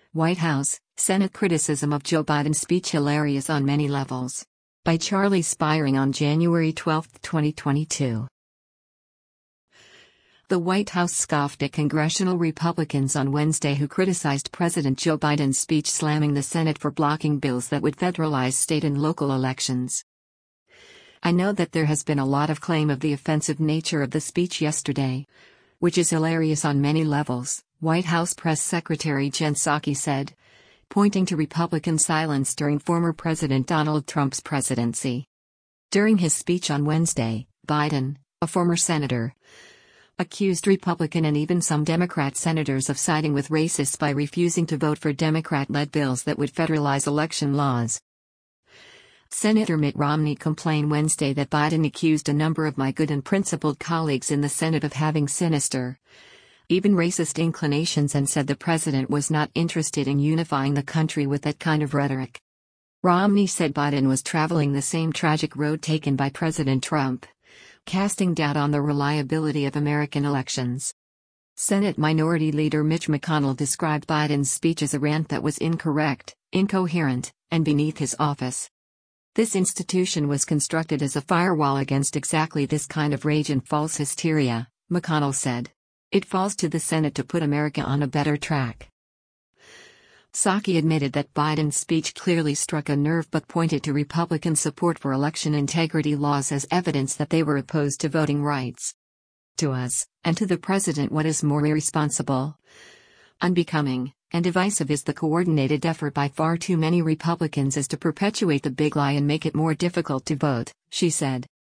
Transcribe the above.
White House, Senate criticism of Joe Biden's speech hilarious on many levels. By Charlie Spiring on January 12, 2022. The White House scoffed at congressional Republicans on Wednesday who criticized President Joe Biden's speech, slamming the Senate for blocking bills that would federalize state and local elections. I know that there has been a lot of claim of the offensive nature of the speech yesterday, which is hilarious on many levels, White House Press Secretary Jen Psaki said, pointing to Republican silence during former President Donald Trump's presidency. During his speech on Wednesday, Biden, a former senator, accused Republican and even some Democrat senators of siding with racists by refusing to vote for Democrat-led bills that would federalize election laws. Senator Mitt Romney complained Wednesday that Biden accused a number of my good and principled colleagues in the Senate of having sinister, even racist inclinations, and said the president was not interested in unifying the country with that kind of rhetoric. Romney said Biden was traveling the same tragic road taken by President Trump, casting doubt on the reliability of American elections. Senate Minority Leader Mitch McConnell described Biden's speech as a rant that was incorrect, incoherent, and beneath his office. This institution was constructed as a firewall against exactly this kind of rage and false hysteria, McConnell said. It falls to the Senate to put America on a better track. Psaki admitted that Biden's speech clearly struck a nerve but pointed to Republican support for election integrity laws as evidence that they were opposed to voting rights. To us, and to the president, what is more irresponsible, unbecoming, and divisive is the coordinated effort by far too many Republicans is to perpetuate the big lie and make it more difficult to vote, she said.